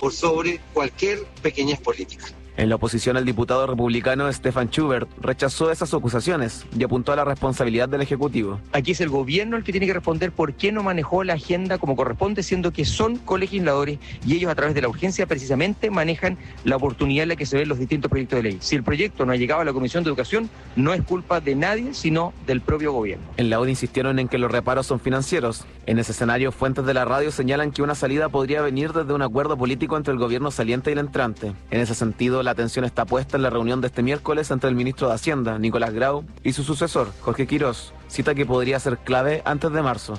por sobre cualquier pequeñez política. En la oposición, el diputado republicano Stefan Schubert rechazó esas acusaciones y apuntó a la responsabilidad del Ejecutivo. Aquí es el gobierno el que tiene que responder por qué no manejó la agenda como corresponde, siendo que son colegisladores y ellos a través de la urgencia precisamente manejan la oportunidad en la que se ven los distintos proyectos de ley. Si el proyecto no ha llegado a la Comisión de Educación, no es culpa de nadie, sino del propio gobierno. En la UDI insistieron en que los reparos son financieros. En ese escenario, fuentes de la radio señalan que una salida podría venir desde un acuerdo político entre el gobierno saliente y el entrante. En ese sentido, la atención está puesta en la reunión de este miércoles entre el ministro de Hacienda, Nicolás Grau, y su sucesor, Jorge Quirós, cita que podría ser clave antes de marzo.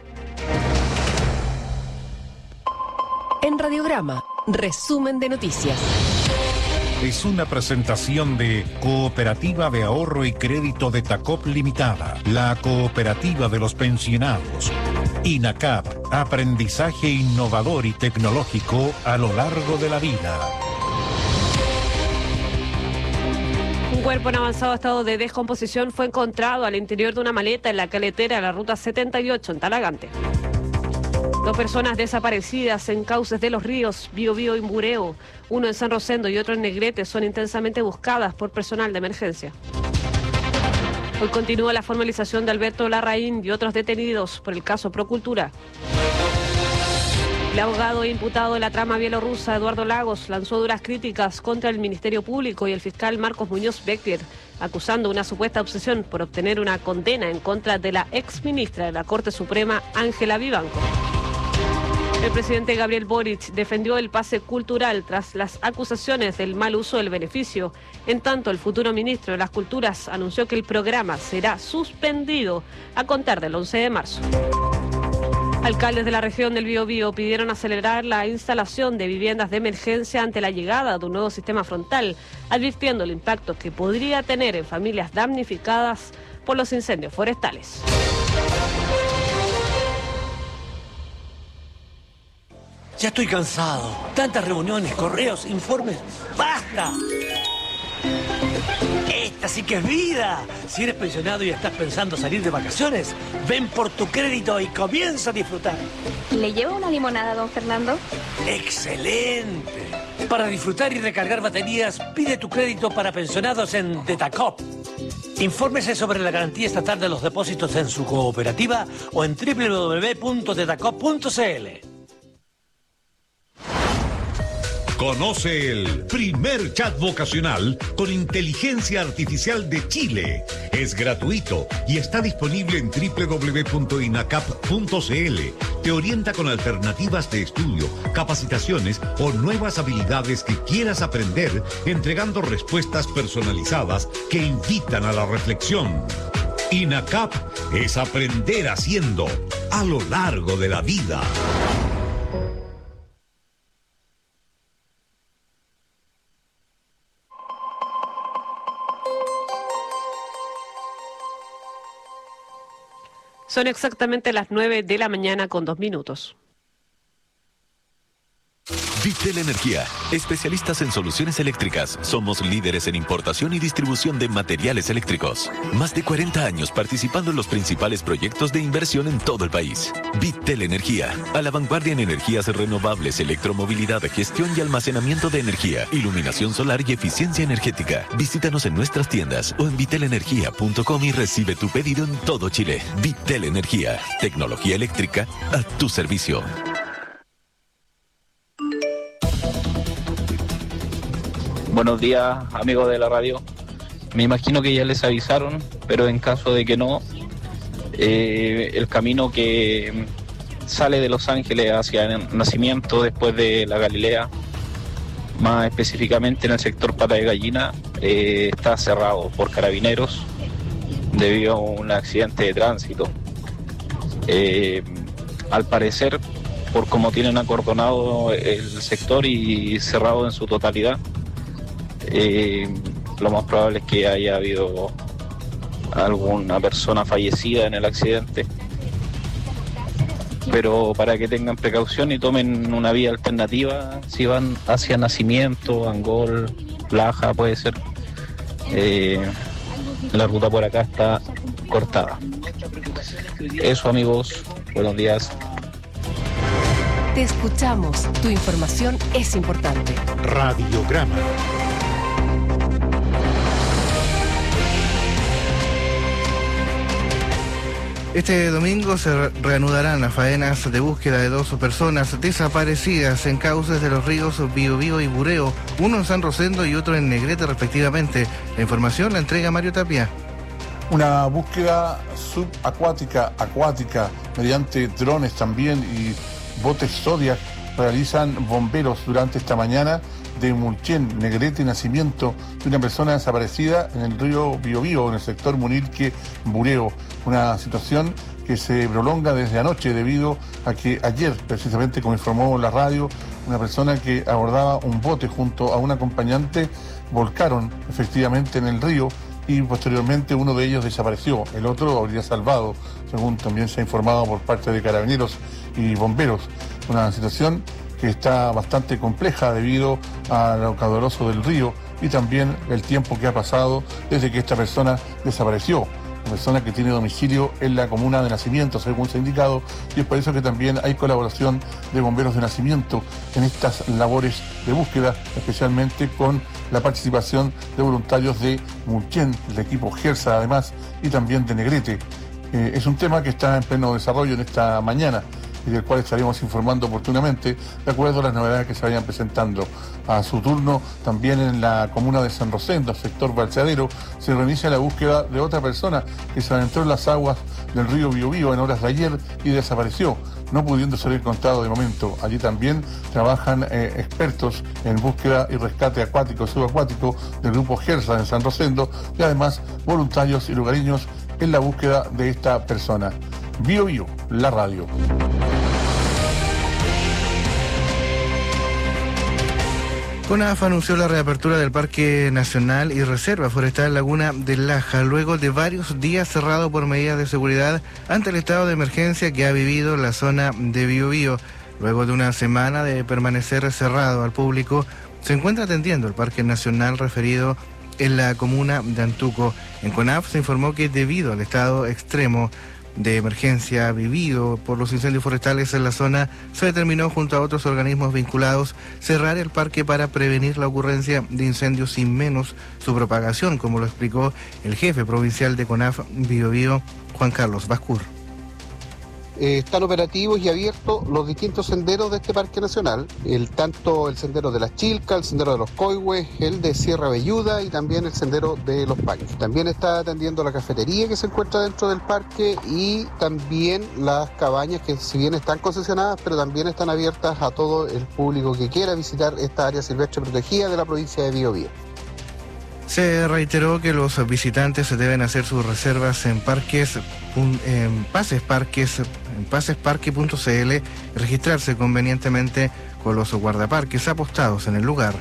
En Radiograma, resumen de noticias. Es una presentación de Cooperativa de Ahorro y Crédito de Tacop Limitada, la cooperativa de los pensionados. INACAP, aprendizaje innovador y tecnológico a lo largo de la vida. Un cuerpo en avanzado estado de descomposición fue encontrado al interior de una maleta en la carretera de la Ruta 78 en Talagante. 2 personas desaparecidas en cauces de los ríos Biobío y Mureo, uno en San Rosendo y otro en Negrete, son intensamente buscadas por personal de emergencia. Hoy continúa la formalización de Alberto Larraín y otros detenidos por el caso Procultura. El abogado e imputado de la trama bielorrusa, Eduardo Lagos, lanzó duras críticas contra el Ministerio Público y el fiscal Marcos Muñoz Becker, acusando una supuesta obsesión por obtener una condena en contra de la exministra de la Corte Suprema, Ángela Vivanco. El presidente Gabriel Boric defendió el pase cultural tras las acusaciones del mal uso del beneficio. En tanto, el futuro ministro de las Culturas anunció que el programa será suspendido a contar del 11 de marzo. Alcaldes de la región del Biobío pidieron acelerar la instalación de viviendas de emergencia ante la llegada de un nuevo sistema frontal, advirtiendo el impacto que podría tener en familias damnificadas por los incendios forestales. Ya estoy cansado. Tantas reuniones, correos, informes. ¡Basta! Esta sí que es vida. Si eres pensionado y estás pensando salir de vacaciones, ven por tu crédito y comienza a disfrutar. ¿Le llevo una limonada, don Fernando? ¡Excelente! Para disfrutar y recargar baterías, pide tu crédito para pensionados en Detacop. Infórmese sobre la garantía estatal de los depósitos en su cooperativa o en www.detacop.cl. Conoce el primer chat vocacional con inteligencia artificial de Chile. Es gratuito y está disponible en www.inacap.cl. Te orienta con alternativas de estudio, capacitaciones o nuevas habilidades que quieras aprender, entregando respuestas personalizadas que invitan a la reflexión. INACAP es aprender haciendo a lo largo de la vida. Son exactamente las 9 de la mañana con 2 minutos. Vitel Energía, especialistas en soluciones eléctricas. Somos líderes en importación y distribución de materiales eléctricos. Más de 40 años participando en los principales proyectos de inversión en todo el país. Vitel Energía, a la vanguardia en energías renovables, electromovilidad, gestión y almacenamiento de energía, iluminación solar y eficiencia energética. Visítanos en nuestras tiendas o en vitelenergia.com y recibe tu pedido en todo Chile. Vitel Energía, tecnología eléctrica a tu servicio. Buenos días, amigos de la radio. Me imagino que ya les avisaron, pero en caso de que no, el camino que sale de Los Ángeles hacia el Nacimiento después de la Galilea, más específicamente en el sector Pata de Gallina, está cerrado por carabineros debido a un accidente de tránsito. Al parecer, por cómo tienen acordonado el sector y cerrado en su totalidad, lo más probable es que haya habido alguna persona fallecida en el accidente, pero para que tengan precaución y tomen una vía alternativa si van hacia Nacimiento, Angol, Laja, puede ser. La ruta por acá está cortada. Eso, amigos, buenos días. Te escuchamos. Tu información es importante. Radiograma. Este domingo se reanudarán las faenas de búsqueda de 2 personas desaparecidas en cauces de los ríos Biobío y Bureo, uno en San Rosendo y otro en Negrete respectivamente. La información la entrega Mario Tapia. Una búsqueda subacuática, acuática, mediante drones también y botes Zodiac realizan bomberos durante esta mañana de Mulchen, Negrete y Nacimiento, de una persona desaparecida en el río Biobío, en el sector Munilque, Bureo. Una situación que se prolonga desde anoche debido a que ayer, precisamente como informó la radio, una persona que abordaba un bote junto a un acompañante volcaron efectivamente en el río y posteriormente uno de ellos desapareció. El otro habría salvado, según también se ha informado por parte de carabineros y bomberos. Una situación que está bastante compleja debido a lo caudaloso del río y también el tiempo que ha pasado desde que esta persona desapareció. Una persona que tiene domicilio en la comuna de Nacimiento, según se ha indicado, y es por eso que también hay colaboración de bomberos de Nacimiento en estas labores de búsqueda, especialmente con la participación de voluntarios de Mulchen, del equipo Gersa además, y también de Negrete. Es un tema que está en pleno desarrollo en esta mañana y del cual estaremos informando oportunamente de acuerdo a las novedades que se vayan presentando. A su turno, también en la comuna de San Rosendo, sector Balseadero, se reinicia la búsqueda de otra persona que se adentró en las aguas del río Biobío en horas de ayer y desapareció, no pudiendo ser encontrado de momento. Allí también trabajan expertos en búsqueda y rescate acuático, subacuático del grupo Gersa en San Rosendo y además voluntarios y lugareños en la búsqueda de esta persona. Biobío, la radio. CONAF anunció la reapertura del Parque Nacional y Reserva Forestal Laguna del Laja, luego de varios días cerrado por medidas de seguridad ante el estado de emergencia que ha vivido la zona de Biobío. Luego de una semana de permanecer cerrado al público, se encuentra atendiendo el Parque Nacional referido en la comuna de Antuco. En CONAF se informó que debido al estado extremo de emergencia vivido por los incendios forestales en la zona, se determinó junto a otros organismos vinculados cerrar el parque para prevenir la ocurrencia de incendios y menos su propagación, como lo explicó el jefe provincial de CONAF Biobío, Juan Carlos Bascur. Están operativos y abiertos los distintos senderos de este Parque Nacional, tanto el sendero de las Chilcas, el sendero de los Coihues, el de Sierra Velluda y también el sendero de los Paños. También está atendiendo la cafetería que se encuentra dentro del parque y también las cabañas que si bien están concesionadas, pero también están abiertas a todo el público que quiera visitar esta área silvestre protegida de la provincia de Biobío. Se reiteró que los visitantes deben hacer sus reservas en pasesparque.cl y registrarse convenientemente con los guardaparques apostados en el lugar.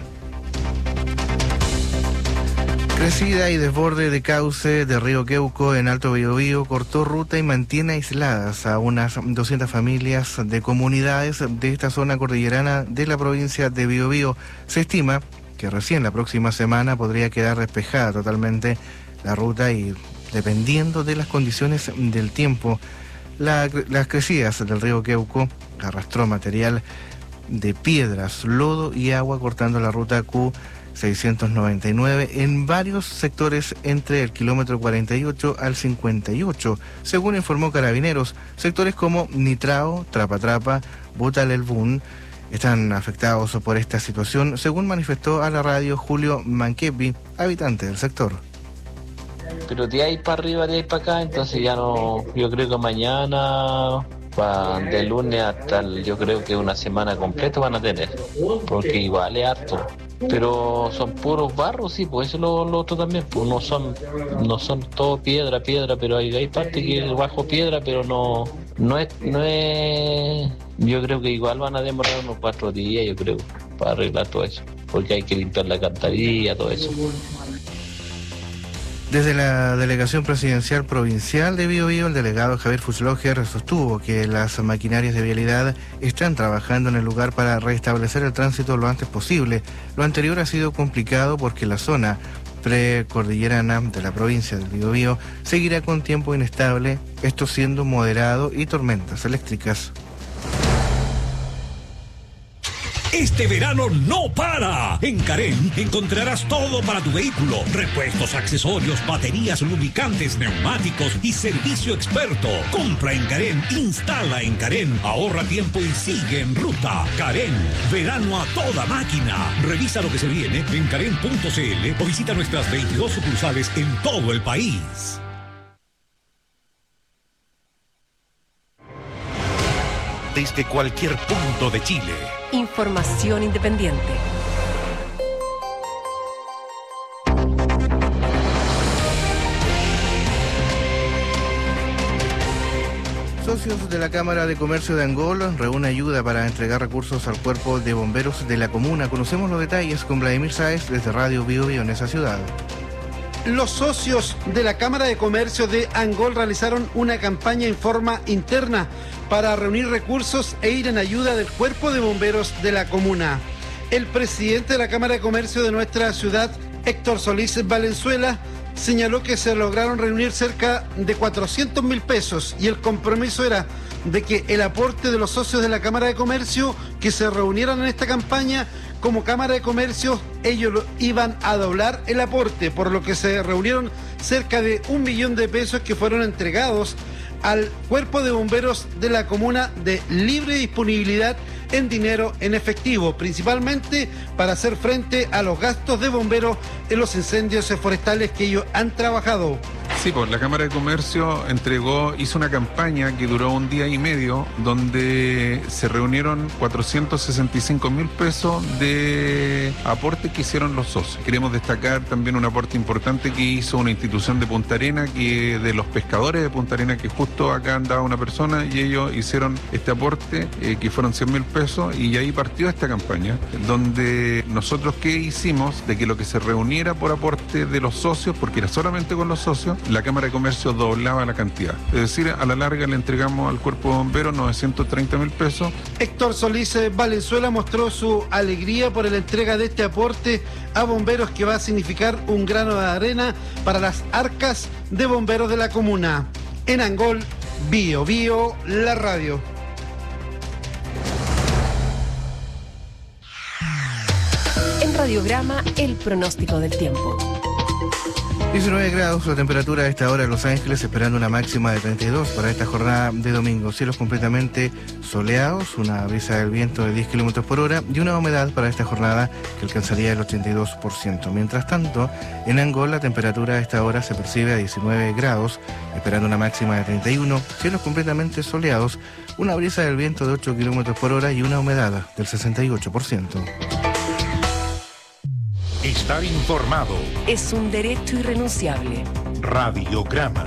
Crecida y desborde de cauce de río Queuco en Alto Biobío cortó ruta y mantiene aisladas a unas 200 familias de comunidades de esta zona cordillerana de la provincia de Biobío. Se estima que recién la próxima semana podría quedar despejada totalmente la ruta y dependiendo de las condiciones del tiempo, las crecidas del río Queuco arrastró material de piedras, lodo y agua cortando la ruta Q699 en varios sectores entre el kilómetro 48 al 58, según informó Carabineros. Sectores como Nitrao, Trapa, Butalelbún están afectados por esta situación, según manifestó a la radio Julio Manquepi, habitante del sector. Pero de ahí para arriba, de ahí para acá, entonces ya no, yo creo que mañana, de lunes hasta, yo creo que una semana completa van a tener, porque igual es harto. Pero son puros barros, sí, pues eso es lo otro también, pues no son todo piedra, pero hay parte que es bajo piedra, pero no es, yo creo que igual van a demorar unos 4 días, yo creo, para arreglar todo eso, porque hay que limpiar la alcantarilla, todo eso. Desde la Delegación Presidencial Provincial de Biobío, el delegado Javier Fuchsloger sostuvo que las maquinarias de vialidad están trabajando en el lugar para restablecer el tránsito lo antes posible. Lo anterior ha sido complicado porque la zona precordillerana de la provincia del Biobío seguirá con tiempo inestable, esto siendo moderado y tormentas eléctricas. Este verano no para. En Carén encontrarás todo para tu vehículo. Repuestos, accesorios, baterías, lubricantes, neumáticos y servicio experto. Compra en Carén, instala en Carén, ahorra tiempo y sigue en ruta. Carén, verano a toda máquina. Revisa lo que se viene en carén.cl o visita nuestras 22 sucursales en todo el país. Desde cualquier punto de Chile. Información independiente. Socios de la Cámara de Comercio de Angol reúne ayuda para entregar recursos al cuerpo de bomberos de la comuna. Conocemos los detalles con Vladimir Sáez desde Radio Bio Bio en esa ciudad. Los socios de la Cámara de Comercio de Angol realizaron una campaña en forma interna para reunir recursos e ir en ayuda del cuerpo de bomberos de la comuna. El presidente de la Cámara de Comercio de nuestra ciudad, Héctor Solís Valenzuela, señaló que se lograron reunir cerca de 400.000 pesos y el compromiso era de que el aporte de los socios de la Cámara de Comercio que se reunieran en esta campaña, como Cámara de Comercio, ellos iban a doblar el aporte, por lo que se reunieron cerca de 1 millón de pesos que fueron entregados al cuerpo de bomberos de la comuna de libre disponibilidad en dinero en efectivo, principalmente para hacer frente a los gastos de bomberos en los incendios forestales que ellos han trabajado. Sí, pues la Cámara de Comercio hizo una campaña que duró 1 día y medio, donde se reunieron 465.000 pesos de aporte que hicieron los socios. Queremos destacar también un aporte importante que hizo una institución de Punta Arena, de los pescadores de Punta Arena, que justo acá andaba una persona y ellos hicieron este aporte, que fueron 100.000 pesos, y ahí partió esta campaña, donde nosotros ¿qué hicimos? De que lo que se reuniera por aporte de los socios, porque era solamente con los socios, la Cámara de Comercio doblaba la cantidad. Es decir, a la larga le entregamos al cuerpo de bomberos 930.000 pesos. Héctor Solís Valenzuela mostró su alegría por la entrega de este aporte a bomberos, que va a significar un grano de arena para las arcas de bomberos de la comuna. En Angol, Bio Bio, la radio. En Radiograma, el pronóstico del tiempo. 19 grados la temperatura a esta hora en Los Ángeles, esperando una máxima de 32 para esta jornada de domingo. Cielos completamente soleados, una brisa del viento de 10 kilómetros por hora y una humedad para esta jornada que alcanzaría el 82%. Mientras tanto, en Angol la temperatura a esta hora se percibe a 19 grados, esperando una máxima de 31. Cielos completamente soleados, una brisa del viento de 8 kilómetros por hora y una humedad del 68%. Estar informado es un derecho irrenunciable. Radiograma.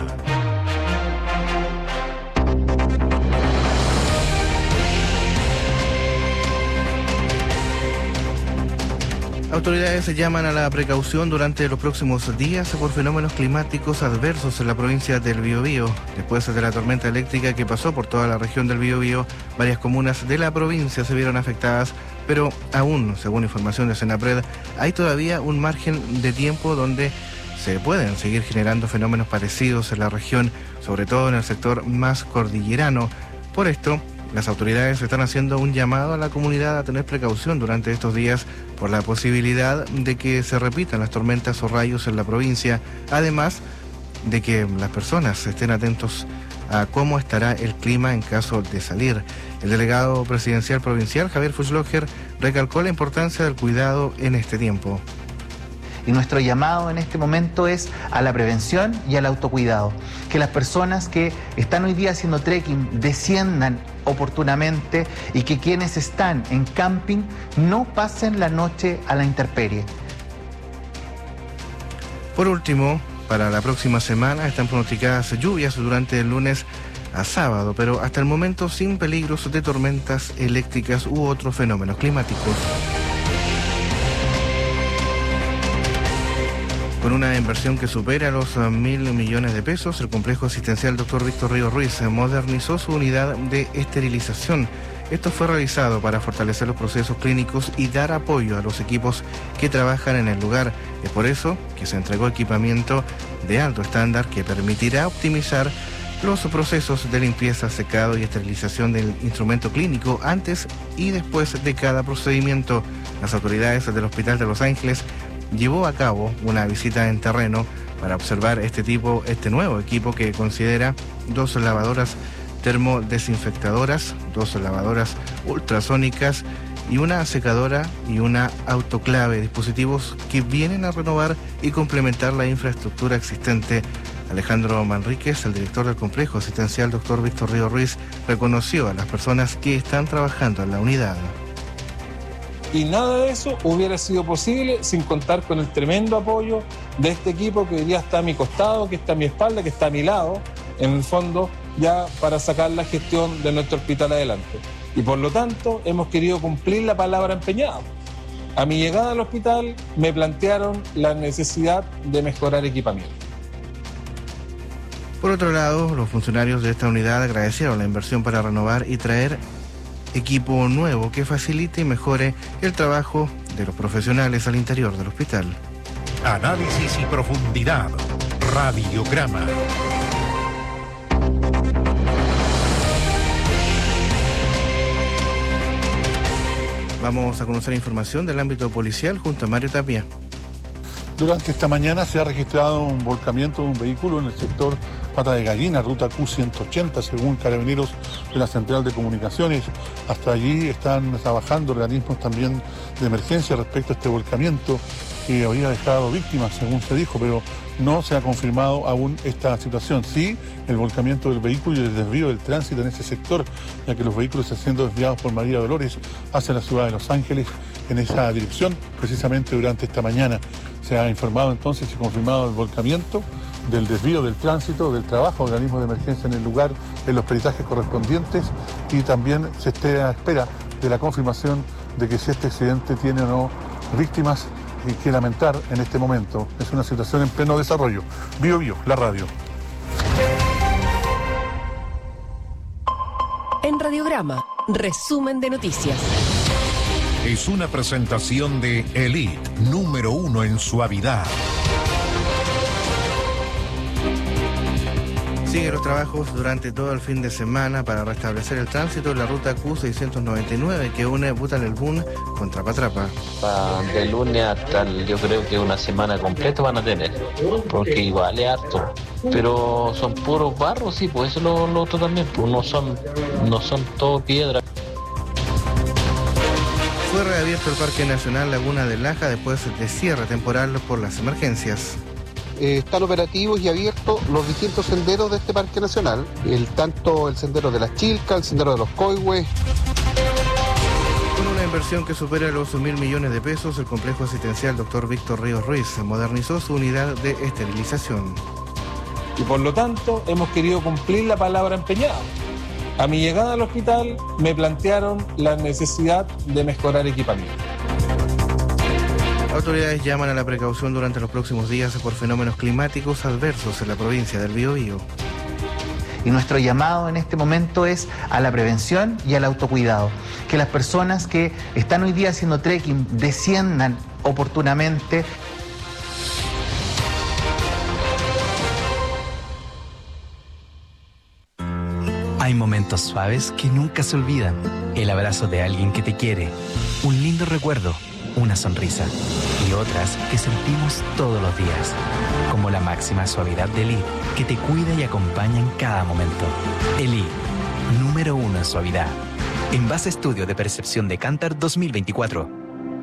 Autoridades se llaman a la precaución durante los próximos días por fenómenos climáticos adversos en la provincia del Biobío. Después de la tormenta eléctrica que pasó por toda la región del Biobío, varias comunas de la provincia se vieron afectadas, pero aún, según información de Senapred, hay todavía un margen de tiempo donde se pueden seguir generando fenómenos parecidos en la región, sobre todo en el sector más cordillerano. Por esto, las autoridades están haciendo un llamado a la comunidad a tener precaución durante estos días por la posibilidad de que se repitan las tormentas o rayos en la provincia, además de que las personas estén atentos a cómo estará el clima en caso de salir. El delegado presidencial provincial, Javier Fuchslocher, recalcó la importancia del cuidado en este tiempo. Y nuestro llamado en este momento es a la prevención y al autocuidado. Que las personas que están hoy día haciendo trekking desciendan oportunamente y que quienes están en camping no pasen la noche a la intemperie. Por último, para la próxima semana están pronosticadas lluvias durante el lunes a sábado, pero hasta el momento sin peligros de tormentas eléctricas u otros fenómenos climáticos. Con una inversión que supera los 1.000 millones de pesos, el complejo asistencial Dr. Víctor Ríos Ruiz modernizó su unidad de esterilización. Esto fue realizado para fortalecer los procesos clínicos y dar apoyo a los equipos que trabajan en el lugar. Es por eso que se entregó equipamiento de alto estándar que permitirá optimizar los procesos de limpieza, secado y esterilización del instrumento clínico antes y después de cada procedimiento. Las autoridades del Hospital de Los Ángeles llevó a cabo una visita en terreno para observar este nuevo equipo que considera 2 lavadoras termodesinfectadoras, 2 lavadoras ultrasónicas y una secadora y una autoclave, dispositivos que vienen a renovar y complementar la infraestructura existente. Alejandro Manríquez, el director del complejo asistencial Dr. Víctor Río Ruiz, reconoció a las personas que están trabajando en la unidad. Y nada de eso hubiera sido posible sin contar con el tremendo apoyo de este equipo que hoy día está a mi costado, que está a mi espalda, que está a mi lado, en el fondo, ya para sacar la gestión de nuestro hospital adelante. Y por lo tanto, hemos querido cumplir la palabra empeñada. A mi llegada al hospital me plantearon la necesidad de mejorar equipamiento. Por otro lado, los funcionarios de esta unidad agradecieron la inversión para renovar y traer equipo nuevo que facilite y mejore el trabajo de los profesionales al interior del hospital. Análisis y profundidad. Radiograma. Vamos a conocer información del ámbito policial junto a Mario Tapia. Durante esta mañana se ha registrado un volcamiento de un vehículo en el sector Pata de Gallina, ruta Q180, según Carabineros de la Central de Comunicaciones. Hasta allí están trabajando organismos también de emergencia respecto a este volcamiento que había dejado víctimas, según se dijo, pero no se ha confirmado aún esta situación. Sí, el volcamiento del vehículo y el desvío del tránsito en ese sector, ya que los vehículos están siendo desviados por María Dolores hacia la ciudad de Los Ángeles en esa dirección, precisamente durante esta mañana. Se ha informado entonces y confirmado el volcamiento, del desvío del tránsito, del trabajo de organismos de emergencia en el lugar, en los peritajes correspondientes, y también se esté a espera de la confirmación de que si este accidente tiene o no víctimas que lamentar en este momento. Es una situación en pleno desarrollo. Bio Bio, la radio. En Radiograma, resumen de noticias. Es una presentación de Elite, número 1 en suavidad. Siguen los trabajos durante todo el fin de semana para restablecer el tránsito en la ruta Q699 que une Butalelbún con Trapatrapa. De lunes hasta yo creo que una semana completa van a tener, porque igual es harto. Pero son puros barros, sí, pues eso es lo otro también, pues no son todo piedra. Fue reabierto el Parque Nacional Laguna de Laja después de cierre temporal por las emergencias. Están operativos y abiertos los distintos senderos de este Parque Nacional, tanto el sendero de las Chilcas, el sendero de los Coihues. Con una inversión que supera los 1.000 millones de pesos, el complejo asistencial Dr. Víctor Ríos Ruiz modernizó su unidad de esterilización. Y por lo tanto, hemos querido cumplir la palabra empeñada. A mi llegada al hospital me plantearon la necesidad de mejorar equipamiento. Autoridades llaman a la precaución durante los próximos días por fenómenos climáticos adversos en la provincia del Biobío. Y nuestro llamado en este momento es a la prevención y al autocuidado. Que las personas que están hoy día haciendo trekking desciendan oportunamente. Hay momentos suaves que nunca se olvidan. El abrazo de alguien que te quiere, un lindo recuerdo, una sonrisa, y otras que sentimos todos los días, como la máxima suavidad de Elite, que te cuida y acompaña en cada momento. Elite, número 1 en suavidad. En base a estudio de percepción de Kantar 2024.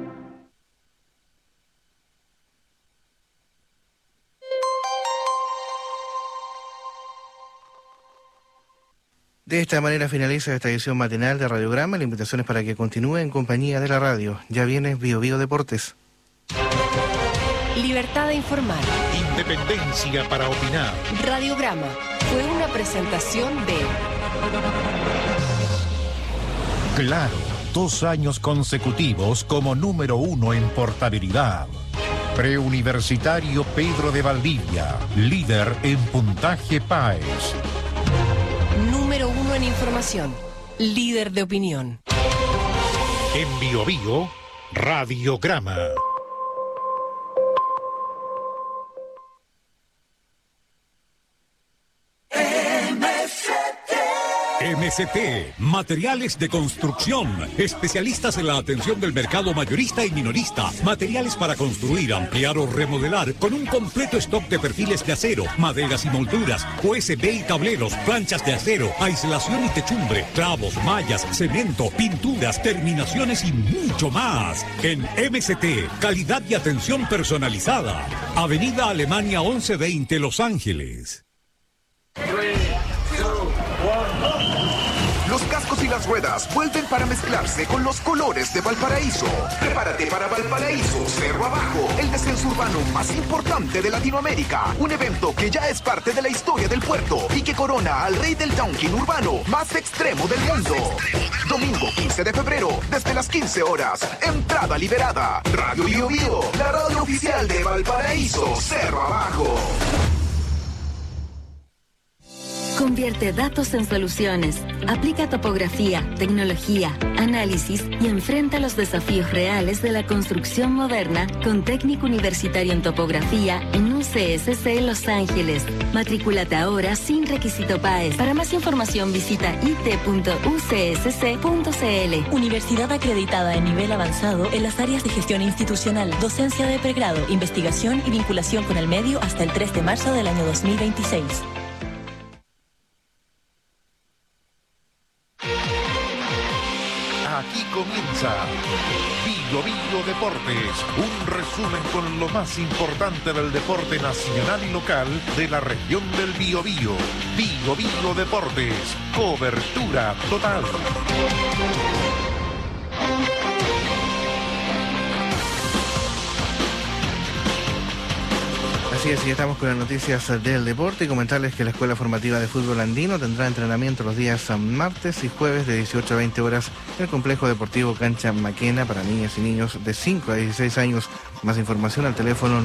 De esta manera finaliza esta edición matinal de Radiograma. La invitación es para que continúe en compañía de la radio. Ya viene Bio Bio Deportes. Libertad de informar. Independencia para opinar. Radiograma fue una presentación de Claro, 2 años consecutivos como número 1 en portabilidad. Preuniversitario Pedro de Valdivia, líder en puntaje PAES. Número 1 en información, líder de opinión. En Bio Bio, Radiograma. M MCT, materiales de construcción, especialistas en la atención del mercado mayorista y minorista, materiales para construir, ampliar o remodelar, con un completo stock de perfiles de acero, maderas y molduras, USB y tableros, planchas de acero, aislación y techumbre, clavos, mallas, cemento, pinturas, terminaciones y mucho más. En MCT, calidad y atención personalizada. Avenida Alemania 1120, Los Ángeles. Los cascos y las ruedas vuelven para mezclarse con los colores de Valparaíso. Prepárate para Valparaíso Cerro Abajo, el descenso urbano más importante de Latinoamérica. Un evento que ya es parte de la historia del puerto y que corona al rey del downhill urbano más extremo del mundo. Domingo 15 de febrero, desde las 15 horas. Entrada liberada. Radio Bio Bio, la radio oficial de Valparaíso Cerro Abajo. Convierte datos en soluciones, aplica topografía, tecnología, análisis y enfrenta los desafíos reales de la construcción moderna con técnico universitario en topografía en UCSC Los Ángeles. Matrículate ahora sin requisito PAES. Para más información visita it.ucsc.cl. Universidad acreditada en nivel avanzado en las áreas de gestión institucional, docencia de pregrado, investigación y vinculación con el medio hasta el 3 de marzo del año 2026. Aquí comienza Bio Bio Deportes, un resumen con lo más importante del deporte nacional y local de la región del Biobío. Bio Bio Deportes, cobertura total. Así es, ya estamos con las noticias del deporte y comentarles que la Escuela Formativa de Fútbol Andino tendrá entrenamiento los días martes y jueves de 18 a 20 horas en el Complejo Deportivo Cancha Maquena para niñas y niños de 5 a 16 años. Más información al teléfono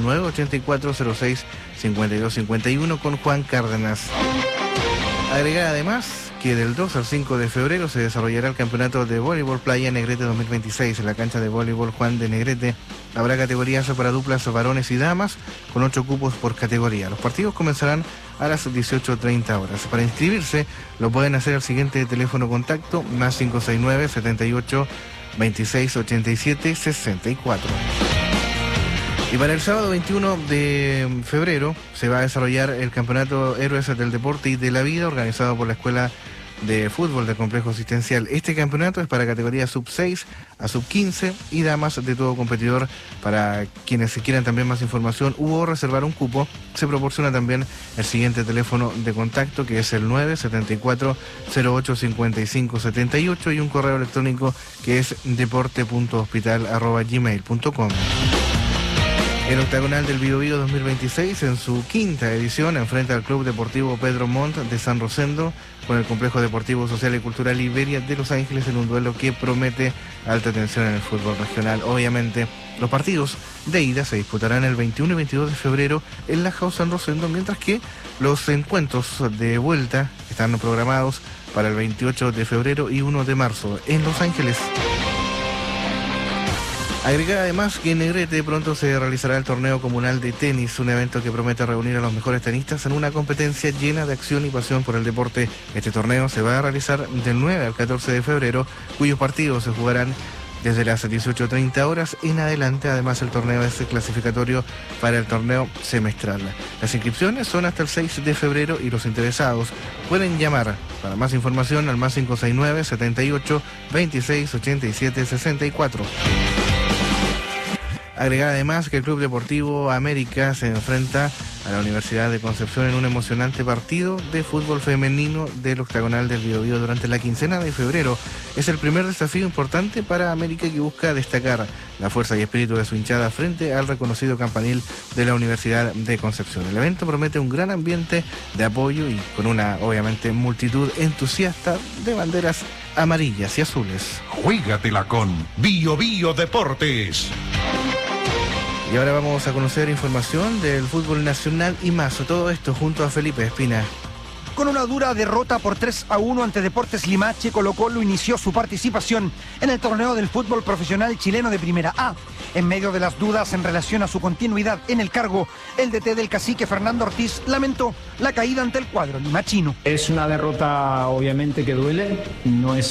984-06-5251 con Juan Cárdenas. Agregar además que del 2 al 5 de febrero se desarrollará el campeonato de voleibol Playa Negrete 2026 en la cancha de voleibol Juan de Negrete. Habrá categorías para duplas varones y damas con 8 cupos por categoría. Los partidos comenzarán a las 18:30 horas. Para inscribirse lo pueden hacer al siguiente teléfono contacto más 569 78 26 87 64. Y para el sábado 21 de febrero se va a desarrollar el campeonato Héroes del Deporte y de la Vida organizado por la Escuela de Fútbol del Complejo Asistencial. Este campeonato es para categoría sub 6 a sub 15 y damas de todo competidor. Para quienes quieran también más información o reservar un cupo, se proporciona también el siguiente teléfono de contacto que es el 974-085578 y un correo electrónico que es deporte.hospital@gmail.com. El octagonal del Biobío 2026 en su quinta edición enfrenta al Club Deportivo Pedro Montt de San Rosendo con el Complejo Deportivo Social y Cultural Iberia de Los Ángeles en un duelo que promete alta tensión en el fútbol regional. Obviamente, los partidos de ida se disputarán el 21 y 22 de febrero en la House San Rosendo, mientras que los encuentros de vuelta están programados para el 28 de febrero y 1 de marzo en Los Ángeles. Agregar además que en Negrete pronto se realizará el torneo comunal de tenis, un evento que promete reunir a los mejores tenistas en una competencia llena de acción y pasión por el deporte. Este torneo se va a realizar del 9 al 14 de febrero, cuyos partidos se jugarán desde las 18:30 horas en adelante. Además, el torneo es clasificatorio para el torneo semestral. Las inscripciones son hasta el 6 de febrero y los interesados pueden llamar para más información al más 569 78 26 87 64. Agregar además que el Club Deportivo América se enfrenta a la Universidad de Concepción en un emocionante partido de fútbol femenino del octagonal del Biobío durante la quincena de febrero. Es el primer desafío importante para América, que busca destacar la fuerza y espíritu de su hinchada frente al reconocido campanil de la Universidad de Concepción. El evento promete un gran ambiente de apoyo y con una, obviamente, multitud entusiasta de banderas amarillas y azules. Juégatela con Biobío Deportes. Y ahora vamos a conocer información del fútbol nacional y más. Todo esto junto a Felipe Espina. Con una dura derrota por 3-1 ante Deportes Limache, Colo-Colo inició su participación en el torneo del fútbol profesional chileno de Primera A. En medio de las dudas en relación a su continuidad en el cargo, el DT del cacique Fernando Ortiz lamentó la caída ante el cuadro limachino. Es una derrota obviamente que duele, no es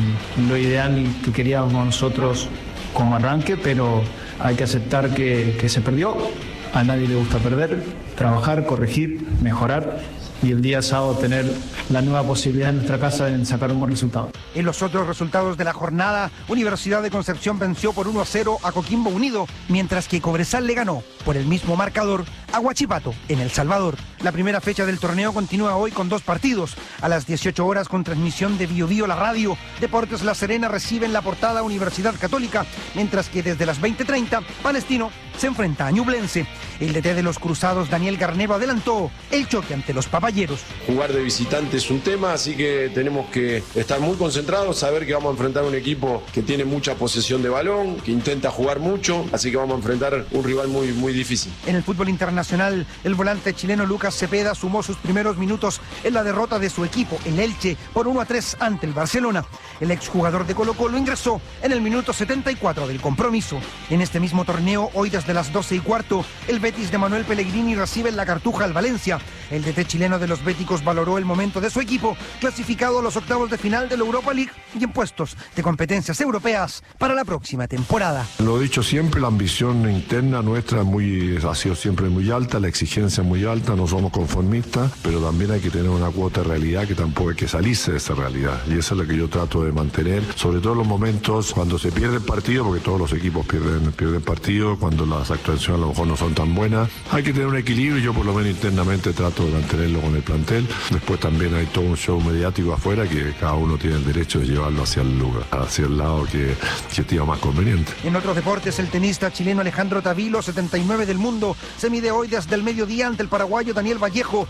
lo ideal que queríamos nosotros como arranque, pero hay que aceptar que se perdió. A nadie le gusta perder, trabajar, corregir, mejorar y el día sábado tener la nueva posibilidad en nuestra casa de sacar un buen resultado. En los otros resultados de la jornada, Universidad de Concepción venció por 1-0 a Coquimbo Unido, mientras que Cobresal le ganó por el mismo marcador a Huachipato en El Salvador. La primera fecha del torneo continúa hoy con 2 partidos. A las 18 horas con transmisión de Bio Bio La Radio, Deportes La Serena recibe en La Portada Universidad Católica, mientras que desde las 20:30 Palestino se enfrenta a Ñublense. El DT de los Cruzados, Daniel Garnedo, adelantó el choque ante los Papayeros. Jugar de visitante es un tema, así que tenemos que estar muy concentrados, saber que vamos a enfrentar un equipo que tiene mucha posesión de balón, que intenta jugar mucho, así que vamos a enfrentar un rival muy difícil. En el fútbol internacional, el volante chileno Lucas Cepeda sumó sus primeros minutos en la derrota de su equipo, el Elche, por 1-3 ante el Barcelona. El exjugador de Colo-Colo ingresó en el minuto 74 del compromiso. En este mismo torneo, hoy desde las 12:15, el Betis de Manuel Pellegrini recibe en la Cartuja al Valencia. El DT chileno de los béticos valoró el momento de su equipo, clasificado a los octavos de final de la Europa League y en puestos de competencias europeas para la próxima temporada. Lo he dicho siempre, la ambición interna nuestra ha sido siempre muy alta, la exigencia muy alta, no somos conformistas, pero también hay que tener una cuota de realidad que tampoco hay que salirse de esa realidad. Y eso es lo que yo trato de mantener, sobre todo en los momentos cuando se pierde el partido, porque todos los equipos pierden partido, cuando las actuaciones a lo mejor no son tan buenas. Hay que tener un equilibrio y yo por lo menos internamente trato de mantenerlo con el plantel. Después también hay todo un show mediático afuera que cada uno tiene el derecho de llevarlo hacia el lugar, hacia el lado que estima más conveniente. En otros deportes, el tenista chileno Alejandro Tavilo, 79 del mundo, se mide hoy desde el mediodía ante el paraguayo Daniel Vallejo,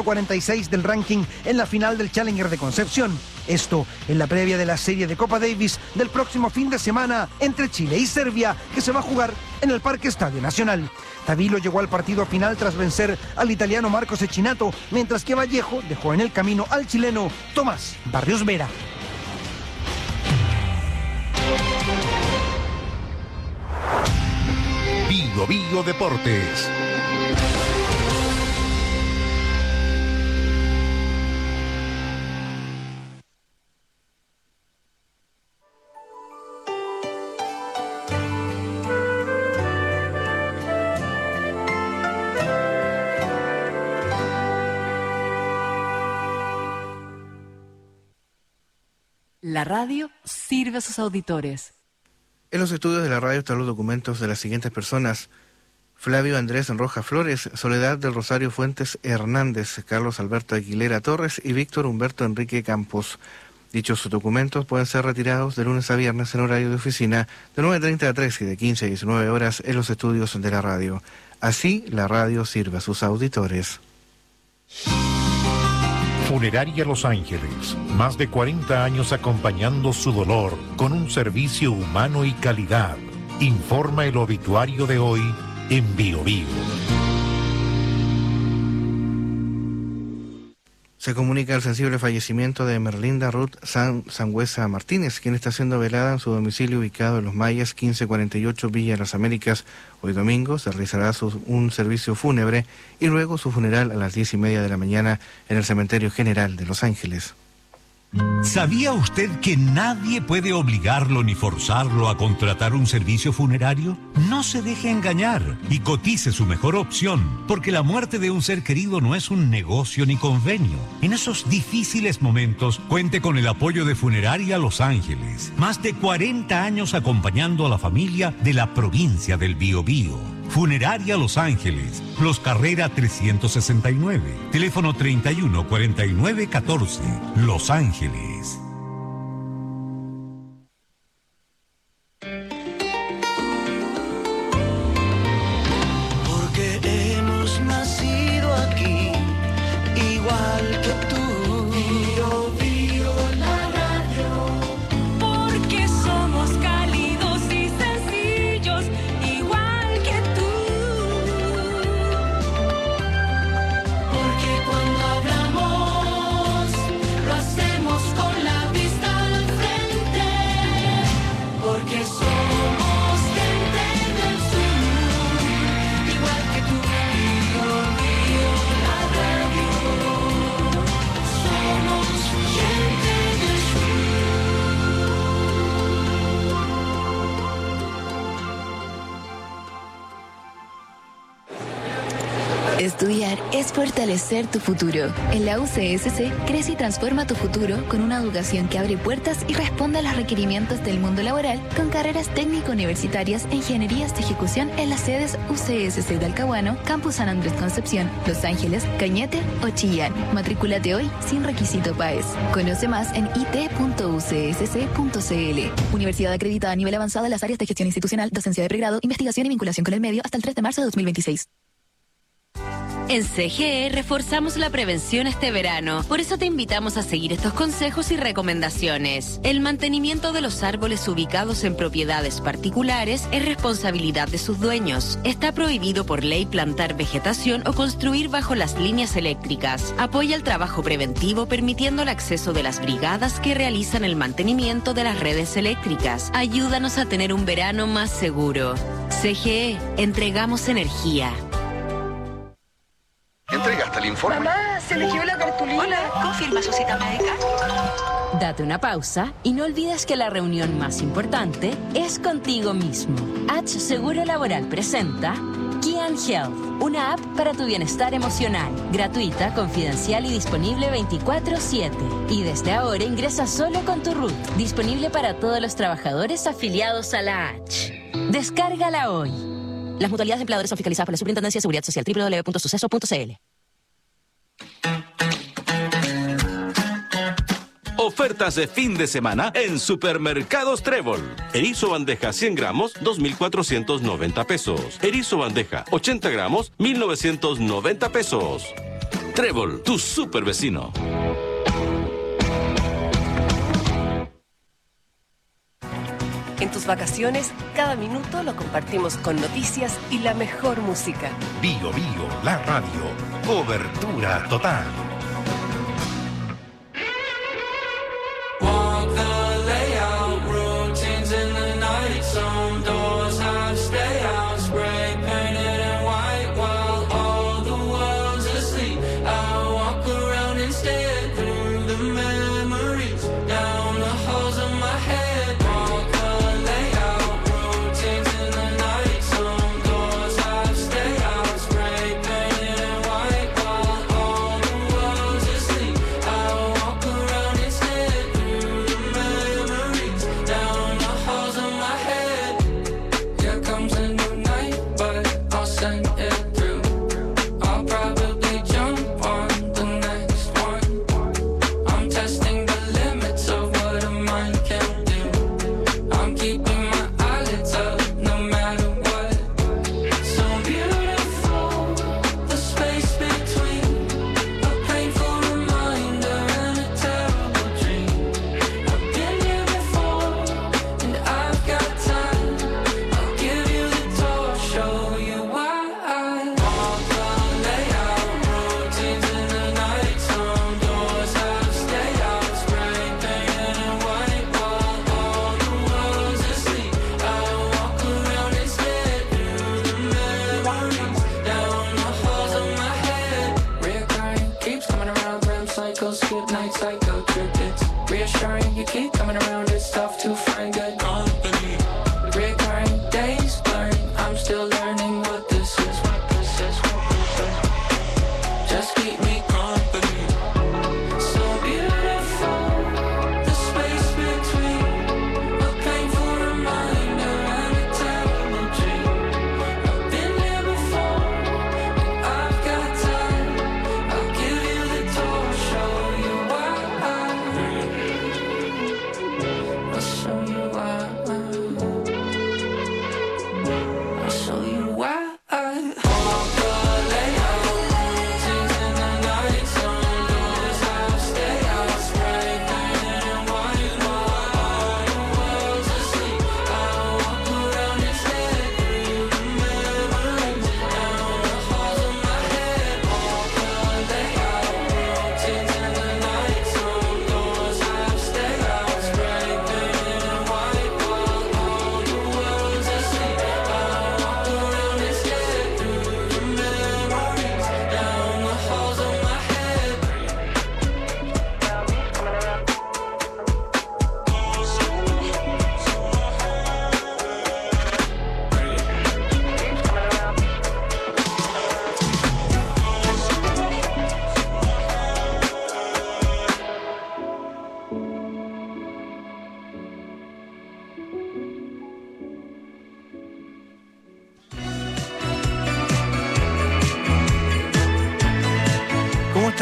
146 del ranking, en la final del Challenger de Concepción. Esto en la previa de la serie de Copa Davis del próximo fin de semana entre Chile y Serbia, que se va a jugar en el Parque Estadio Nacional. Tavilo llegó al partido final tras vencer al italiano Marco Cecchinato, mientras que Vallejo dejó en el camino al chileno Tomás Barrios Vera. Bio Bio Deportes. La radio sirve a sus auditores. En los estudios de la radio están los documentos de las siguientes personas: Flavio Andrés Rojas Flores, Soledad del Rosario Fuentes Hernández, Carlos Alberto Aguilera Torres y Víctor Humberto Enrique Campos. Dichos documentos pueden ser retirados de lunes a viernes en horario de oficina de 9:30 a 3 y de 15 a 19 horas en los estudios de la radio. Así, la radio sirve a sus auditores. Funeraria Los Ángeles, más de 40 años acompañando su dolor con un servicio humano y calidad. Informa el obituario de hoy en Bio Bio. Se comunica el sensible fallecimiento de Merlinda Ruth Sangüesa Martínez, quien está siendo velada en su domicilio ubicado en Los Mayas, 1548 Villa Las Américas. Hoy domingo se realizará un servicio fúnebre y luego su funeral a las 10:30 de la mañana en el Cementerio General de Los Ángeles. ¿Sabía usted que nadie puede obligarlo ni forzarlo a contratar un servicio funerario? No se deje engañar y cotice su mejor opción, porque la muerte de un ser querido no es un negocio ni convenio. En esos difíciles momentos, cuente con el apoyo de Funeraria Los Ángeles. Más de 40 años acompañando a la familia de la provincia del Biobío. Funeraria Los Ángeles, Los Carrera 369, teléfono 31 49 14, Los Ángeles. Porque hemos nacido aquí, igual que tú. Bio Bio la radio. Porque somos cálidos y sencillos, igual que tú. Porque cuando hablamos Estudiar es fortalecer tu futuro. En la UCSC, crece y transforma tu futuro con una educación que abre puertas y responde a los requerimientos del mundo laboral con carreras técnico-universitarias e ingenierías de ejecución en las sedes UCSC Talcahuano, Campus San Andrés Concepción, Los Ángeles, Cañete o Chillán. Matrículate hoy sin requisito PAES. Conoce más en it.ucsc.cl. Universidad acreditada a nivel avanzado en las áreas de gestión institucional, docencia de pregrado, investigación y vinculación con el medio hasta el 3 de marzo de 2026. En CGE reforzamos la prevención este verano. Por eso te invitamos a seguir estos consejos y recomendaciones. El mantenimiento de los árboles ubicados en propiedades particulares es responsabilidad de sus dueños. Está prohibido por ley plantar vegetación o construir bajo las líneas eléctricas. Apoya el trabajo preventivo permitiendo el acceso de las brigadas que realizan el mantenimiento de las redes eléctricas. Ayúdanos a tener un verano más seguro. CGE, entregamos energía. ¿Entregaste el informe? Mamá, se eligió la cartulina. Hola, ¿confirma su cita médica? Date una pausa y no olvides que la reunión más importante es contigo mismo. H Seguro Laboral presenta Kian Health, una app para tu bienestar emocional, gratuita, confidencial y disponible 24/7. Y desde ahora ingresa solo con tu RUT, disponible para todos los trabajadores afiliados a la H. Descárgala hoy. Las mutualidades de empleadores son fiscalizadas por la Superintendencia de Seguridad Social, www.suceso.cl. Ofertas de fin de semana en Supermercados Trébol. Erizo bandeja 100 gramos, 2,490 pesos. Erizo bandeja 80 gramos, 1,990 pesos. Trébol, tu super vecino. En tus vacaciones, cada minuto lo compartimos con noticias y la mejor música. Bio Bio, la radio. Cobertura total. I'll show you why.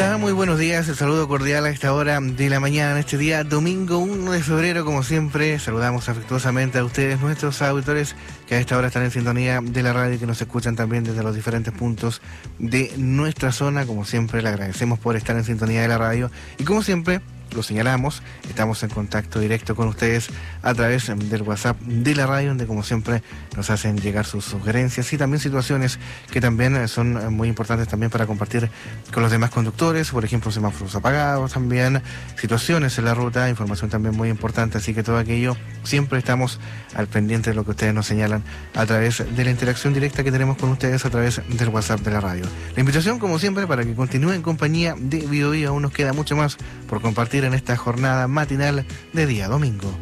está? Muy buenos días, el saludo cordial a esta hora de la mañana, en este día domingo 1 de febrero, como siempre, saludamos afectuosamente a ustedes, nuestros auditores, que a esta hora están en sintonía de la radio y que nos escuchan también desde los diferentes puntos de nuestra zona. Como siempre, le agradecemos por estar en sintonía de la radio y como siempre, lo señalamos, estamos en contacto directo con ustedes a través del WhatsApp de la radio, donde como siempre nos hacen llegar sus sugerencias y también situaciones que también son muy importantes también para compartir con los demás conductores, por ejemplo, semáforos apagados también, situaciones en la ruta, información también muy importante, así que todo aquello siempre estamos al pendiente de lo que ustedes nos señalan a través de la interacción directa que tenemos con ustedes a través del WhatsApp de la radio. La invitación, como siempre, para que continúen en compañía de Bio Bio, aún nos queda mucho más por compartir en esta jornada matinal de día domingo.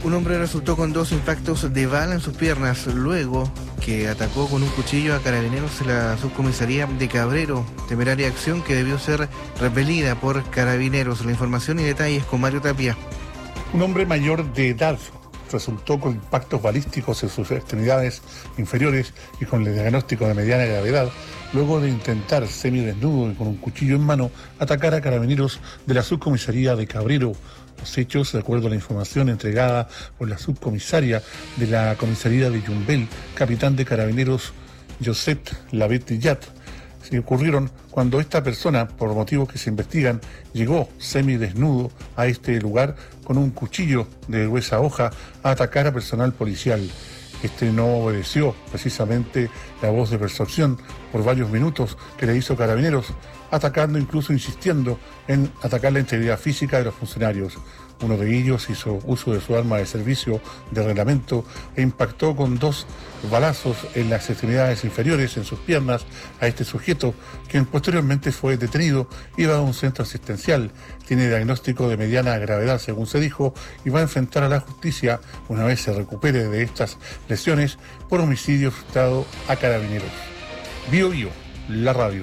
Un hombre resultó con 2 impactos de bala en sus piernas luego que atacó con un cuchillo a carabineros en la subcomisaría de Cabrero. Temeraria acción que debió ser repelida por carabineros. La información y detalles con Mario Tapia. Un hombre mayor de edad resultó con impactos balísticos en sus extremidades inferiores y con el diagnóstico de mediana gravedad, luego de intentar, semidesnudo y con un cuchillo en mano, atacar a carabineros de la subcomisaría de Cabrero. Los hechos, de acuerdo a la información entregada por la subcomisaria de la comisaría de Yumbel, capitán de carabineros Josep Lavet Yat, se ocurrieron cuando esta persona, por motivos que se investigan, llegó semidesnudo a este lugar con un cuchillo de gruesa hoja a atacar a personal policial. Este no obedeció precisamente la voz de persuasión por varios minutos que le hizo carabineros, atacando, incluso insistiendo en atacar la integridad física de los funcionarios. Uno de ellos hizo uso de su arma de servicio de reglamento e impactó con 2 balazos en las extremidades inferiores, en sus piernas, a este sujeto, quien posteriormente fue detenido y va a un centro asistencial. Tiene diagnóstico de mediana gravedad, según se dijo, y va a enfrentar a la justicia, una vez se recupere de estas lesiones, por homicidio frustrado a carabineros. Bio Bio, la radio.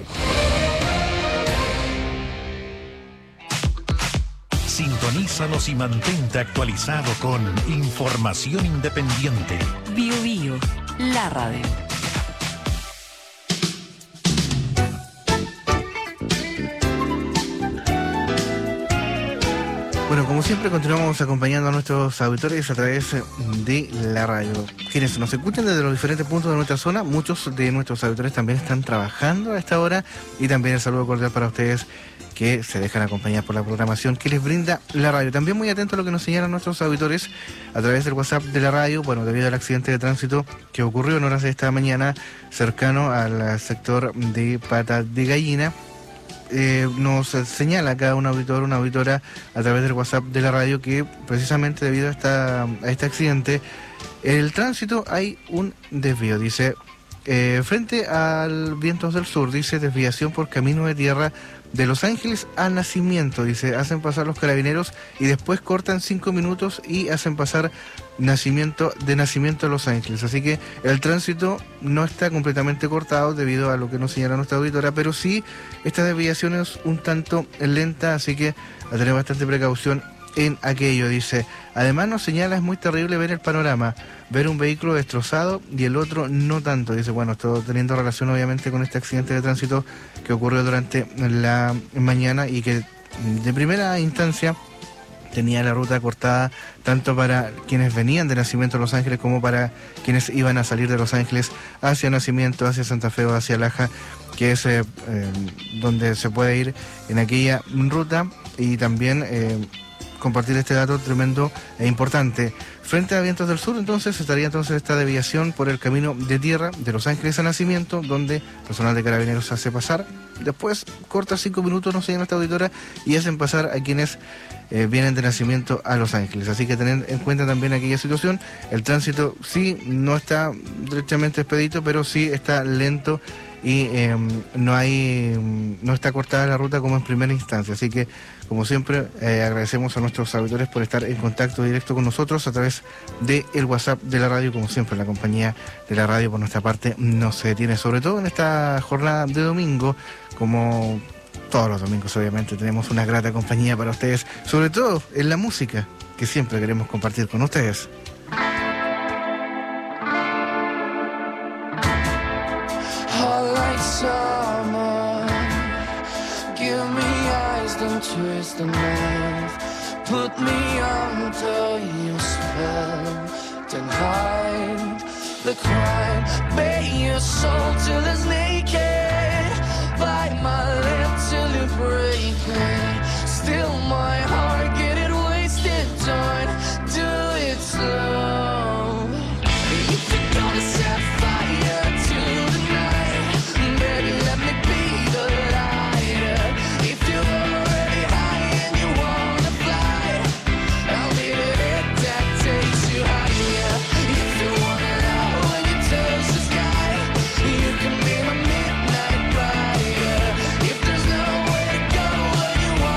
Sintonízanos y mantente actualizado con información independiente. Bio Bio, la radio. Bueno, como siempre continuamos acompañando a nuestros auditores a través de la radio. Quienes nos escuchan desde los diferentes puntos de nuestra zona, muchos de nuestros auditores también están trabajando a esta hora, y también el saludo cordial para ustedes que se dejan acompañar por la programación que les brinda la radio. También muy atento a lo que nos señalan nuestros auditores a través del WhatsApp de la radio, bueno, debido al accidente de tránsito que ocurrió en horas de esta mañana cercano al sector de Pata de Gallina. Nos señala acá un auditor, una auditora a través del WhatsApp de la radio que precisamente debido a este accidente, en el tránsito hay un desvío, dice, frente al Vientos del Sur, dice, desviación por camino de tierra de Los Ángeles a Nacimiento, dice, hacen pasar los carabineros y después cortan 5 minutos y hacen pasar Nacimiento a Los Ángeles. Así que el tránsito no está completamente cortado debido a lo que nos señala nuestra auditora, pero sí esta desviación es un tanto lenta, así que a tener bastante precaución en aquello, dice. Además nos señala, es muy terrible ver el panorama, ver un vehículo destrozado y el otro no tanto, dice. Bueno, esto teniendo relación obviamente con este accidente de tránsito que ocurrió durante la mañana y que de primera instancia tenía la ruta cortada tanto para quienes venían de Nacimiento a Los Ángeles como para quienes iban a salir de Los Ángeles hacia Nacimiento, hacia Santa Fe o hacia Laja, que es donde se puede ir en aquella ruta. Y también compartir este dato tremendo e importante. Frente a Vientos del Sur, entonces, estaría entonces esta desviación por el camino de tierra de Los Ángeles a Nacimiento, donde personal de carabineros hace pasar. Después corta 5 minutos, no sé, en esta auditora, y hacen pasar a quienes vienen de Nacimiento a Los Ángeles. Así que tener en cuenta también aquella situación. El tránsito sí no está derechamente expedito, pero sí está lento y no está cortada la ruta como en primera instancia. Así que, como siempre, agradecemos a nuestros auditores por estar en contacto directo con nosotros a través del WhatsApp de la radio. Como siempre, la compañía de la radio por nuestra parte no se detiene, sobre todo en esta jornada de domingo, como todos los domingos obviamente tenemos una grata compañía para ustedes, sobre todo en la música que siempre queremos compartir con ustedes. Twist the knife, put me under your spell, then hide the crime, bare your soul till it's naked, bite my lip till you break me, still my heart, get it wasted, don't do it slow, if you're gonna set fire to the night, baby let me be the lighter, if you're can be my midnight rider. If there's nowhere to go when you want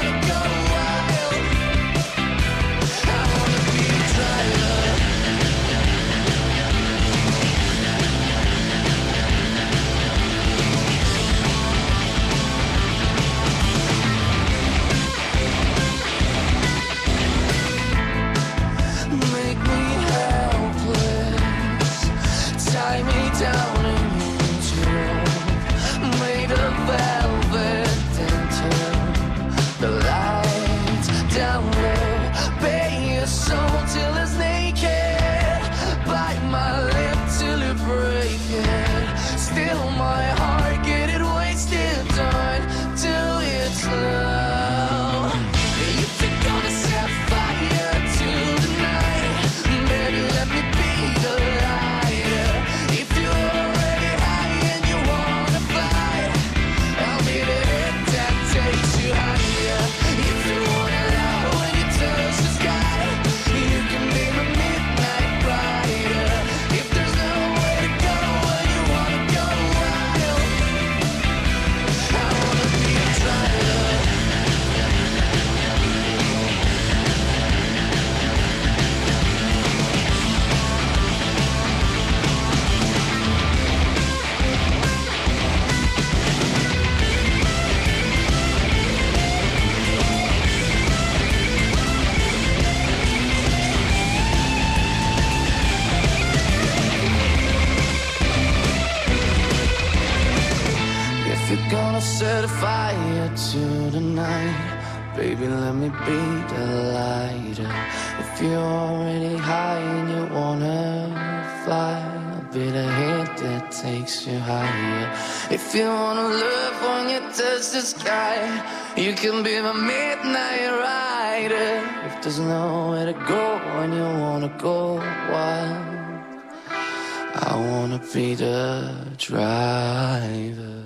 set fire to the night. Baby, let me be the lighter. If you're already high and you wanna fly, I'll be the hit that takes you higher. If you wanna love when you touch the sky, you can be my midnight rider. If there's nowhere to go and you wanna go wild, I wanna be the driver.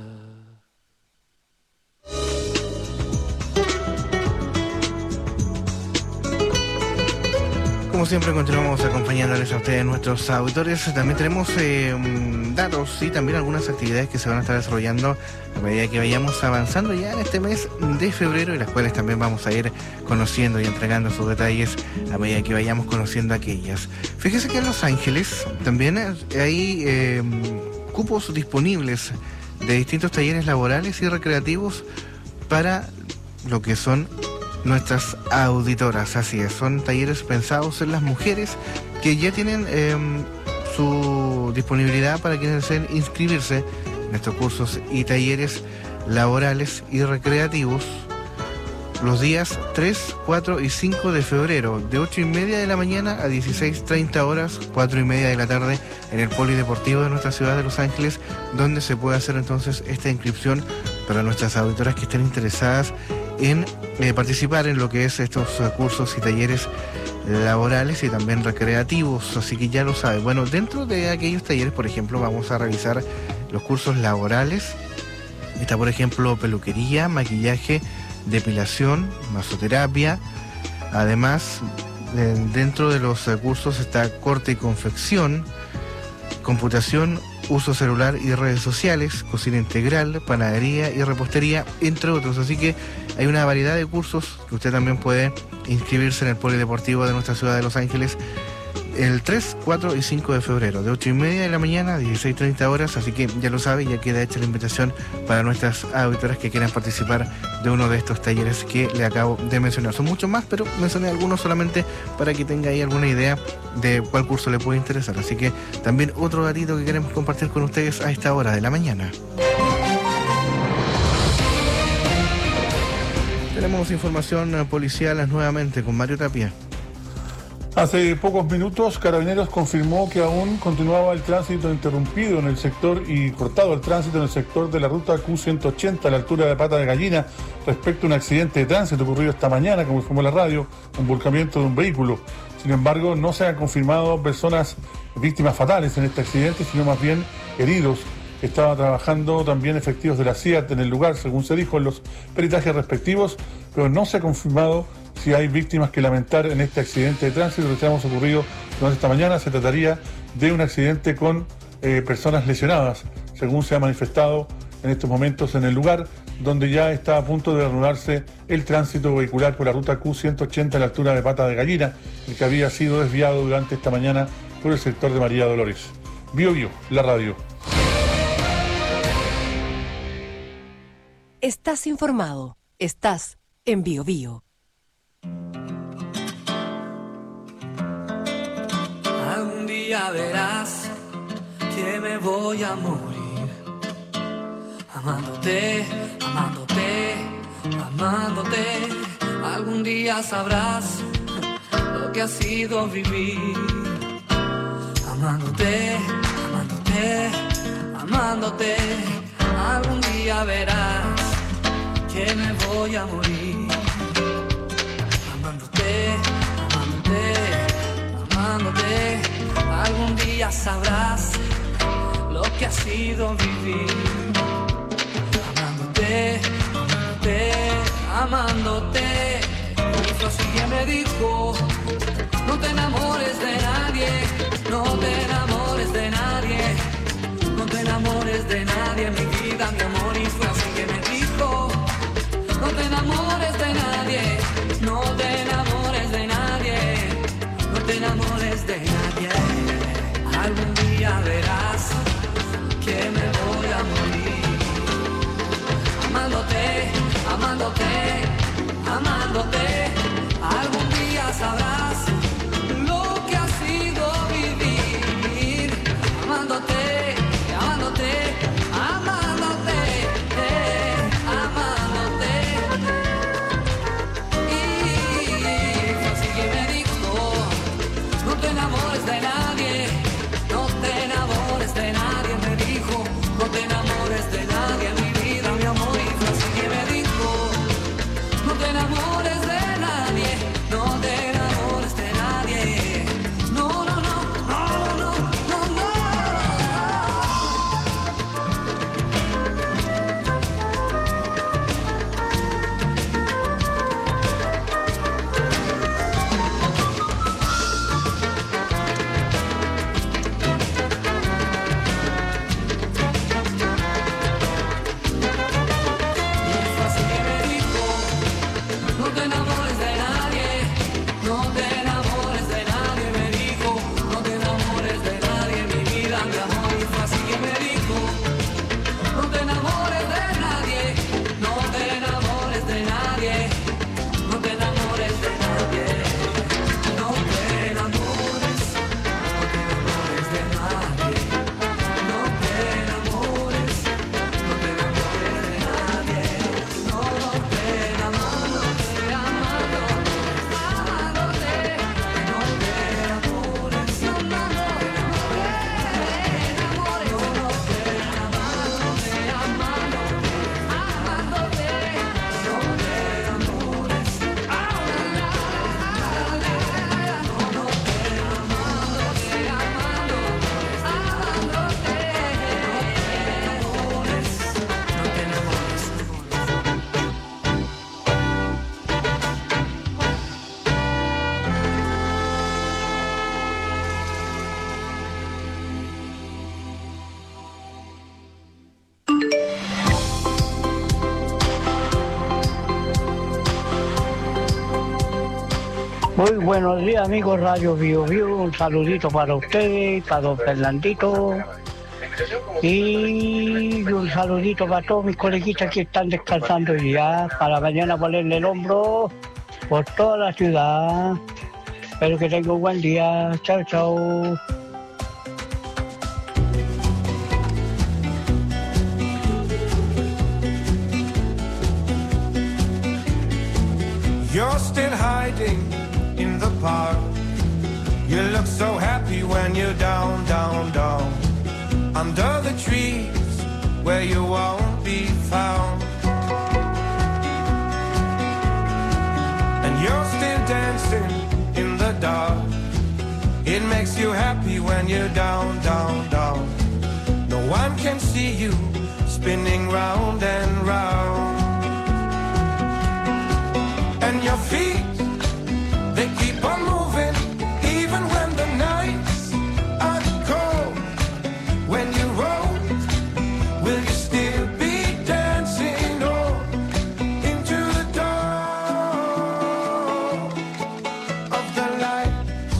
Como siempre continuamos acompañándoles a ustedes, nuestros auditores. También tenemos datos y también algunas actividades que se van a estar desarrollando a medida que vayamos avanzando ya en este mes de febrero, y las cuales también vamos a ir conociendo y entregando sus detalles a medida que vayamos conociendo aquellas. Fíjese que en Los Ángeles también hay cupos disponibles de distintos talleres laborales y recreativos para lo que son nuestras auditoras. Así es, son talleres pensados en las mujeres que ya tienen su disponibilidad para quienes deseen inscribirse en estos cursos y talleres laborales y recreativos los días 3, 4 y 5 de febrero, de 8:30 de la mañana a 16:30 horas, 4:30 de la tarde, en el Polideportivo de nuestra ciudad de Los Ángeles, donde se puede hacer entonces esta inscripción para nuestras auditoras que estén interesadas en participar en lo que es estos cursos y talleres laborales y también recreativos. Así que ya lo saben. Bueno, dentro de aquellos talleres, por ejemplo, vamos a revisar los cursos laborales. Está, por ejemplo, peluquería, maquillaje, depilación, masoterapia. Además, dentro de los cursos está corte y confección, computación, uso celular y redes sociales, cocina integral, panadería y repostería, entre otros. Así que hay una variedad de cursos que usted también puede inscribirse en el Polideportivo de nuestra ciudad de Los Ángeles el 3, 4 y 5 de febrero, de 8:30 de la mañana a 16:30 horas. Así que ya lo sabe, ya queda hecha la invitación para nuestras auditoras que quieran participar de uno de estos talleres que le acabo de mencionar. Son muchos más, pero mencioné algunos solamente para que tenga ahí alguna idea de cuál curso le puede interesar. Así que también otro datito que queremos compartir con ustedes a esta hora de la mañana. Tenemos información policial nuevamente con Mario Tapia. Hace pocos minutos, Carabineros confirmó que aún continuaba el tránsito interrumpido en el sector y cortado el tránsito en el sector de la ruta Q180 a la altura de Pata de Gallina respecto a un accidente de tránsito ocurrido esta mañana, como informó la radio, un volcamiento de un vehículo. Sin embargo, no se han confirmado personas víctimas fatales en este accidente, sino más bien heridos. Estaba trabajando también efectivos de la CIAT en el lugar, según se dijo en los peritajes respectivos, pero no se ha confirmado si hay víctimas que lamentar en este accidente de tránsito que hemos ocurrido durante esta mañana. Se trataría de un accidente con personas lesionadas, según se ha manifestado en estos momentos en el lugar, donde ya está a punto de reanudarse el tránsito vehicular por la ruta Q180 a la altura de Pata de Gallina, el que había sido desviado durante esta mañana por el sector de María Dolores. Bio Bio, la radio. Estás informado. Estás en Bio Bio. Algún día verás que me voy a morir amándote, amándote, amándote. Algún día sabrás lo que ha sido vivir amándote, amándote, amándote. Algún día verás que me voy a morir amándote, amándote, amándote. Algún día sabrás lo que ha sido vivir amándote, amándote, amándote. Eso así que me dijo, no te enamores de nadie, no te enamores de nadie, no te enamores de nadie, mi vida, mi amor. Y fue así que me dijo, no te enamores de nadie, no te enamores de nadie, no te enamores de nadie. Algún día verás que me voy a morir amándote, amándote, amándote. Algún día sabrás lo que ha sido vivir amándote, amándote, amándote, Muy buenos días, amigos Radio Bio Bio. Un saludito para ustedes, para don Fernandito. Y un saludito para todos mis coleguitas que están descansando hoy día, para mañana ponerle el hombro por toda la ciudad. Espero que tengan un buen día. Chao, chao. You're still hiding in the park. You look so happy when you're down, down, down. Under the trees where you won't be found. And you're still dancing in the dark. It makes you happy when you're down, down, down. No one can see you spinning round and round. And your feet, they keep on moving, even when the nights are cold. When you roll, will you still be dancing on into the dawn of the light?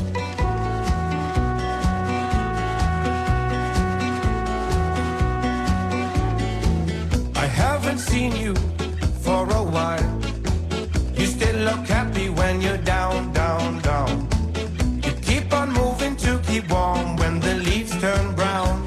I haven't seen you for a while. You still look happy when you're down, down, down. You keep on moving to keep warm when the leaves turn brown.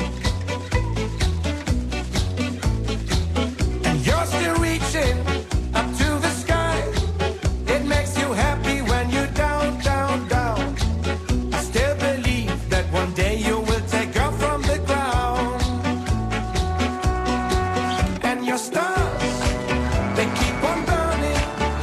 And you're still reaching up to the sky. It makes you happy when you're down, down, down. I still believe that one day you will take off from the ground. And your stars, they keep on burning.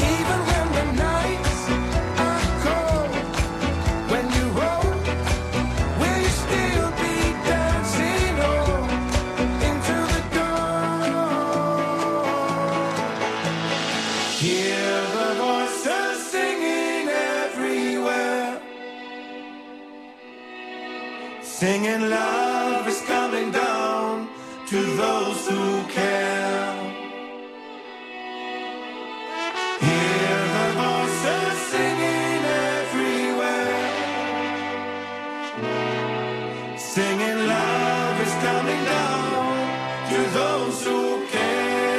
Singing love is coming down to those who care. Hear the voices singing everywhere. Singing love is coming down to those who care.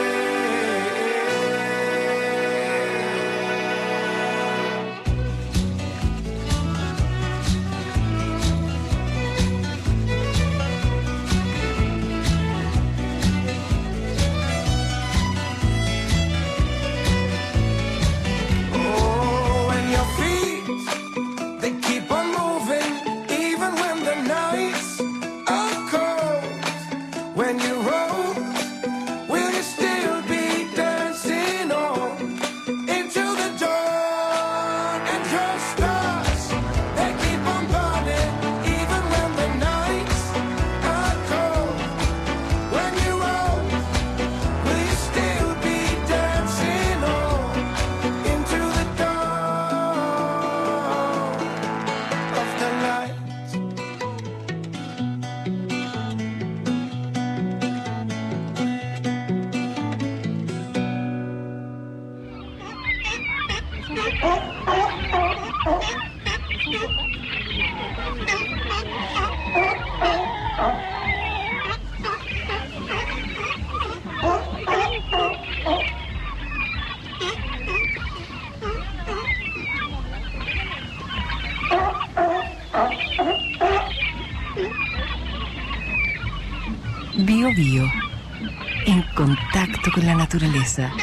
Bio Bio, en contacto con la naturaleza.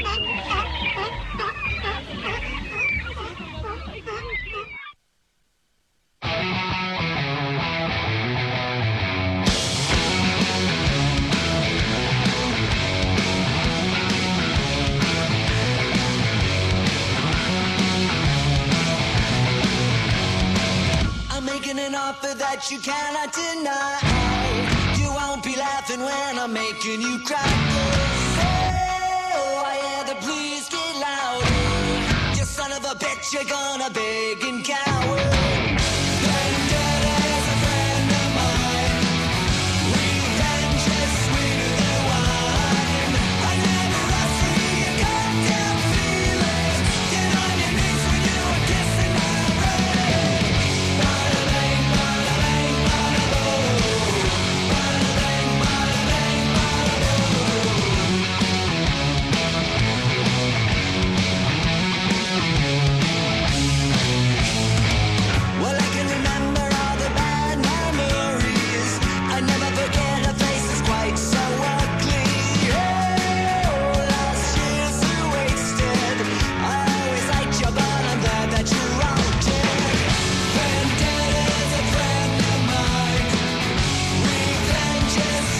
I'm making an offer that you cannot deny. You won't be laughing when I'm making you cry. Oh, I hear the please get louder. You son of a bitch, you're gonna beg and cower. Vendetta is a friend of mine. Revenge is sweeter than wine. I never asked for your goddamn feelings. Get on your knees when you were kissing my Just